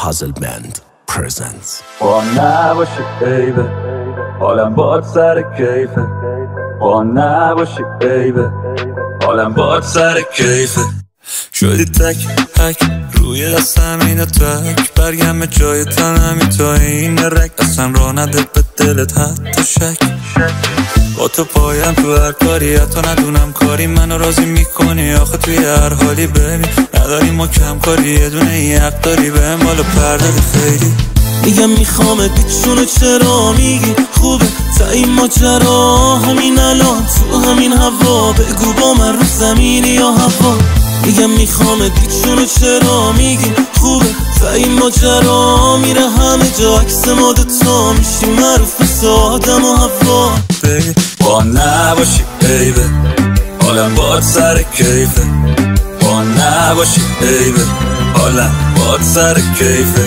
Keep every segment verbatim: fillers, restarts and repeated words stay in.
Puzzle Band presents. با نباشی بیبه حالم باد سر کیفه، با نباشی بیبه حالم باد سر کیفه. شدی تک تک روی دستم اینه تک، برگم جای تنمی تا این رک، اصلا را نده به دلت حتی شک. با تو پایم تو هر کاری، حتی ندونم کاری منو راضی میکنی. آخه توی هر حالی ببین نداری ما کم کاری، یه دونه یه حق داری بهم بالا پردادی خیلی. میگم میخوامت بیچونو چرا میگی خوبه تا این ماجرا همین الان تو همین هوا، بگو با من رو زمینی یا هوا. میگم میخوامت بیچونو چرا میگی خوبه تا این ماجرا میره همه جا، عکس ما دوتا میشیم معروف مثل آدم و هوا. با نباشی بیبه حالم باد سر کیفه، با نباشی بیبه حالم باد سر کیفه.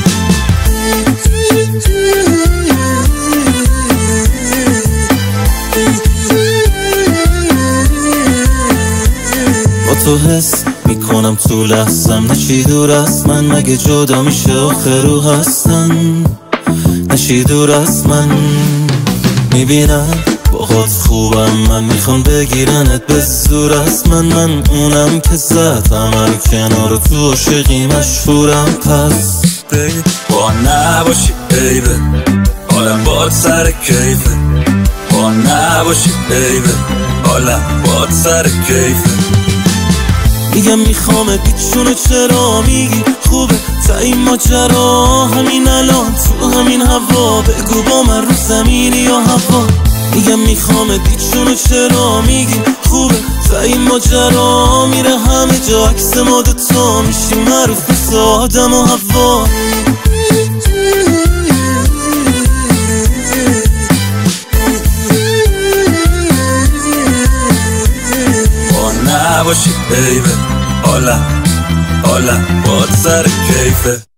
با تو حس میکنم تو لحظم، نشی دور از من مگه جدا میشه آخه رو هستن، نشی دور از من. میبینم باهات خوبم من، میخوام بگیرنت به زور از من، من اونم که زد همه کنار تو عاشقی مشهورم. پس با نباشی بیبه حالم باد سر کیفه، با نباشی بیبه حالم باد سر کیفه. میگم میخوامت بیچونو چرا میگی خوبه تا این ماجرا همین الان تو همین هوا، بگو با من رو زمینی یا هوا. میگم میخوامت بیچونو چرا میگی خوبه تا این ماجرا میره همه جا، عکس ما دوتا میشیم معروف مثل آدم و هوا. نباشی بیبه حالم حالم باد سر کیفه.